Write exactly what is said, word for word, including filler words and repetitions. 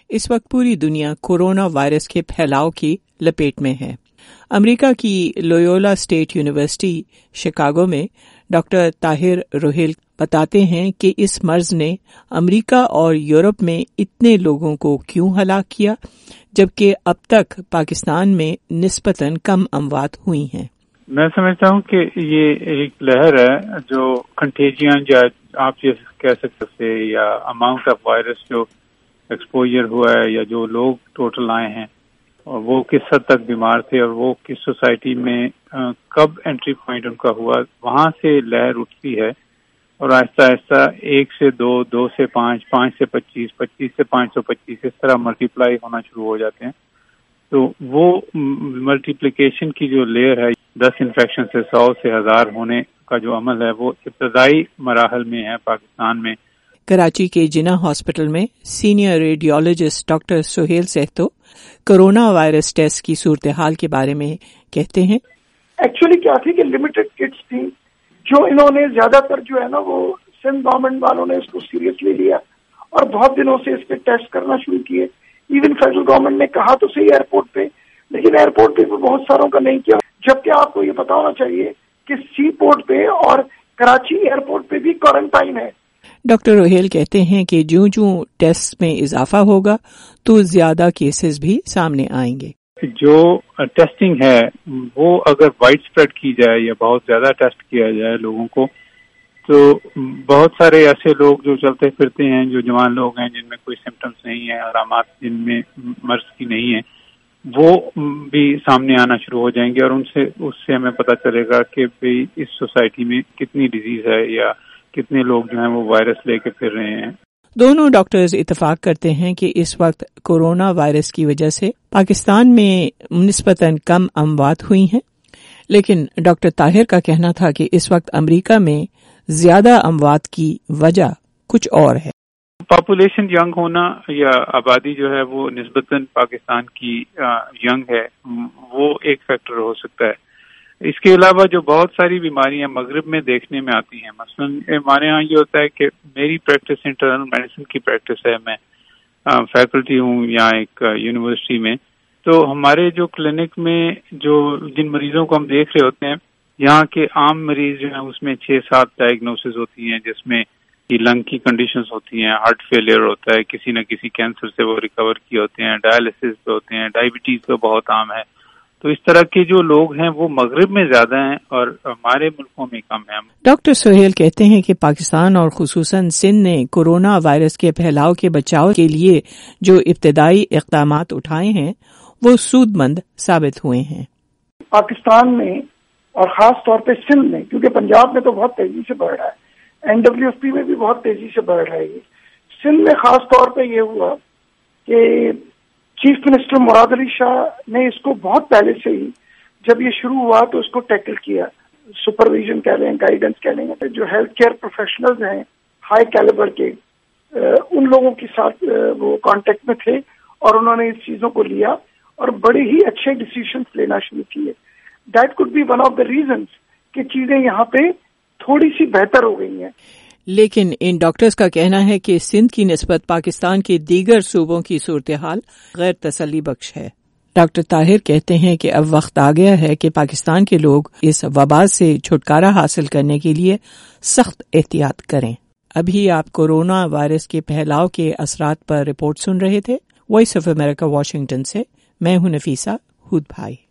اس وقت پوری دنیا کورونا وائرس کے پھیلاؤ کی لپیٹ میں ہے۔ امریکہ کی لویولا اسٹیٹ یونیورسٹی شکاگو میں ڈاکٹر طاہر روہیل بتاتے ہیں کہ اس مرض نے امریکا اور یورپ میں اتنے لوگوں کو کیوں ہلاک کیا، جبکہ اب تک پاکستان میں نسبتاً کم اموات ہوئی ہیں۔ میں سمجھتا ہوں کہ یہ ایک لہر ہے جو کنٹیجین یا آپ یہ کہہ سکتے ہیں یا اماؤنٹ آف وائرس جو ایکسپوجر ہوا ہے یا جو لوگ ٹوٹل آئے ہیں اور وہ کس حد تک بیمار تھے اور وہ کس سوسائٹی میں کب انٹری پوائنٹ ان کا ہوا، وہاں سے لہر اٹھتی ہے اور آہستہ آہستہ ایک سے دو، دو سے پانچ، پانچ سے پچیس، پچیس سے پانچ سو پچیس اس طرح ملٹیپلائی ہونا شروع ہو جاتے ہیں۔ تو وہ ملٹیپلیکیشن کی جو لیئر ہے، دس انفیکشن سے سو سے ہزار ہونے کا جو عمل ہے، وہ ابتدائی مراحل میں ہے پاکستان میں۔ کراچی کے جناح ہاسپٹل میں senior radiologist doctor Sohail Sehto corona virus test کی صورتحال کے بارے میں کہتے ہیں۔ ایکچولی کیا تھی کہ لمیٹڈ کٹس تھی جو انہوں نے زیادہ تر جو ہے نا وہ سندھ گورنمنٹ والوں نے اس کو سیریسلی لیا اور بہت دنوں سے اس پہ ٹیسٹ کرنا شروع کیے۔ ایون فیڈرل گورنمنٹ نے کہا تو صحیح ایئرپورٹ پہ، لیکن ایئرپورٹ پہ بہت ساروں کا نہیں کیا، جبکہ آپ کو یہ پتا ہونا چاہیے کہ سی پورٹ پہ اور کراچی ایئرپورٹ پہ بھی کوارنٹائن ہے۔ ڈاکٹر روہیل کہتے ہیں کہ جوں جوں ٹیسٹ میں اضافہ ہوگا تو زیادہ کیسز بھی سامنے آئیں گے۔ جو ٹیسٹنگ ہے وہ اگر وائڈ اسپریڈ کی جائے یا بہت زیادہ ٹیسٹ کیا جائے لوگوں کو، تو بہت سارے ایسے لوگ جو چلتے پھرتے ہیں، جو جوان لوگ ہیں جن میں کوئی سمٹمز نہیں ہیں، علامات جن میں مرض کی نہیں ہیں، وہ بھی سامنے آنا شروع ہو جائیں گے اور ان سے اس سے ہمیں پتہ چلے گا کہ بھئی اس سوسائٹی میں کتنی ڈیزیز ہے یا کتنے لوگ جو ہیں وہ وائرس لے کے پھر رہے ہیں۔ دونوں ڈاکٹرز اتفاق کرتے ہیں کہ اس وقت کورونا وائرس کی وجہ سے پاکستان میں نسبتاً کم اموات ہوئی ہیں، لیکن ڈاکٹر طاہر کا کہنا تھا کہ اس وقت امریکہ میں زیادہ اموات کی وجہ کچھ اور ہے۔ پاپولیشن ینگ ہونا یا آبادی جو ہے وہ نسبتاً پاکستان کی ینگ ہے، وہ ایک فیکٹر ہو سکتا ہے۔ اس کے علاوہ جو بہت ساری بیماریاں مغرب میں دیکھنے میں آتی ہیں، مثلا ہمارے ہاں یہ ہوتا ہے کہ میری پریکٹس انٹرنل میڈیسن کی پریکٹس ہے، میں فیکلٹی ہوں یہاں ایک یونیورسٹی میں، تو ہمارے جو کلینک میں جو جن مریضوں کو ہم دیکھ رہے ہوتے ہیں، یہاں کے عام مریض جو ہیں اس میں چھ سات ڈائگنوسز ہوتی ہیں، جس میں لنگ کی کنڈیشنز ہوتی ہیں، ہارٹ فیلئر ہوتا ہے، کسی نہ کسی کینسر سے وہ ریکور کیے ہوتے ہیں، ڈائلسس پہ ہوتے ہیں، ڈائبٹیز پہ بہت عام ہے۔ تو اس طرح کے جو لوگ ہیں وہ مغرب میں زیادہ ہیں اور ہمارے ملکوں میں کم ہیں۔ ڈاکٹر سہیل کہتے ہیں کہ پاکستان اور خصوصاً سندھ نے کورونا وائرس کے پھیلاؤ کے بچاؤ کے لیے جو ابتدائی اقدامات اٹھائے ہیں وہ سود مند ثابت ہوئے ہیں۔ پاکستان میں اور خاص طور پہ سندھ میں، کیونکہ پنجاب میں تو بہت تیزی سے بڑھ رہا ہے، این ڈبلیو ایف پی میں بھی بہت تیزی سے بڑھ رہا ہے، سندھ میں خاص طور پہ یہ ہوا کہ چیف منسٹر مراد علی شاہ نے اس کو بہت پہلے سے ہی، جب یہ شروع ہوا تو اس کو ٹیکل کیا، سپرویژن کہہ لیں، گائیڈنس کہہ لیں، جو ہیلتھ کیئر پروفیشنلز ہیں ہائی کیلیبر کے، ان لوگوں کے ساتھ وہ کانٹیکٹ میں تھے اور انہوں نے اس چیزوں کو لیا اور بڑے ہی اچھے ڈیسیشنز لینا شروع کیے۔ That could be one of the reasons کہ چیزیں یہاں پہ تھوڑی سی بہتر ہو گئی ہیں۔ لیکن ان ڈاکٹرز کا کہنا ہے کہ سندھ کی نسبت پاکستان کے دیگر صوبوں کی صورتحال غیر تسلی بخش ہے۔ ڈاکٹر طاہر کہتے ہیں کہ اب وقت آ گیا ہے کہ پاکستان کے لوگ اس وبا سے چھٹکارا حاصل کرنے کے لیے سخت احتیاط کریں۔ ابھی آپ کورونا وائرس کے پھیلاؤ کے اثرات پر رپورٹ سن رہے تھے۔ وائس آف امریکہ واشنگٹن سے میں ہوں نفیسہ ہود بھائی۔